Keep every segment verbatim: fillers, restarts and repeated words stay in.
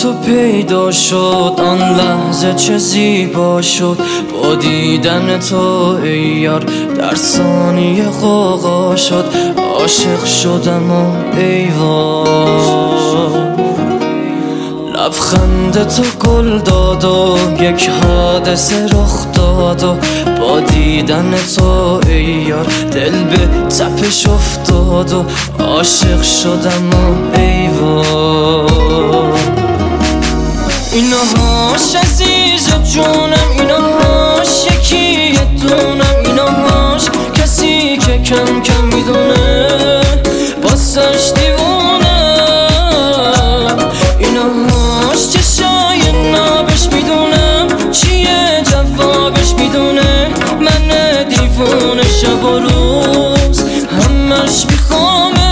تو پیدا شد آن لحظه چه زیبا شد، با دیدن تو ای یار در ثانیه غوغا شد. عاشق شدم و ای وای، لبخند تو گل داد و یک حادثه رخ داد و با دیدن تو ای یار دل به تپش افتاد و عاشق شدم و ای وای. اینهاش عزیز جونم، اینهاش یکی دونم، اینهاش کسی که کم کم میدونه واسش دیوونم. اینهاش چشای نابش میدونم چیه جوابش میدونه، من دیوونه شب و روز همش میخوامه.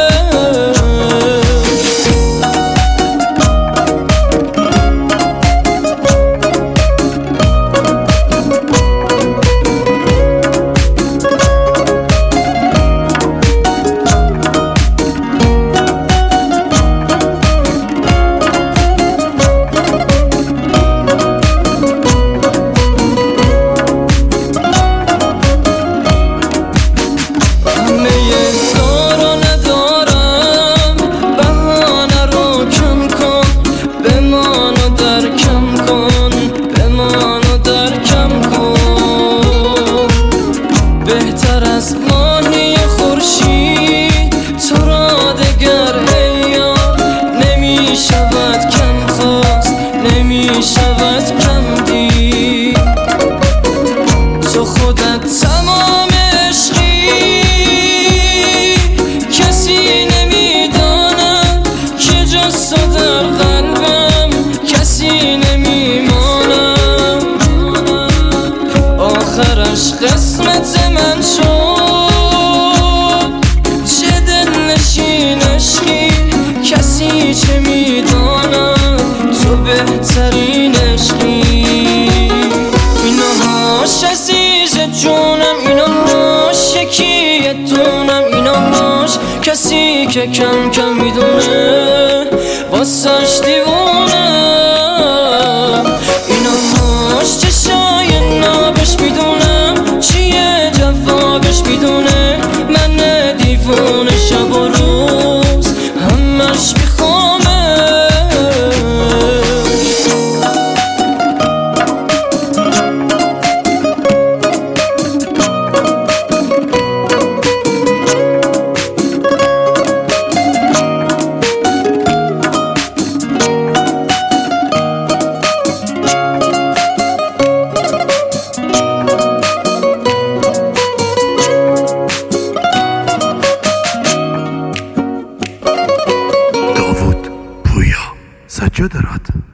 بهتر از ماهی خورشید تو را دگر ای یار نمی شود کم خواست، نمی شود کم دید. تو خودت تمام عشقی، کسی نمی داند که جز تو در قلبم کسی نمی ماند. آخرش قسمت من شد چه دل نشین عشقی، کسی چه میداند تو بهترین عشقی. اینهاش عزیز جونم، اینهاش یکی دونم، اینهاش کسی که کم کم میدونه واسش دیوونم. اینهاش چشای نابش میدونم چیه جوابش میدونه، من دیوونه شب و روز همش میخوامه. سجاده راد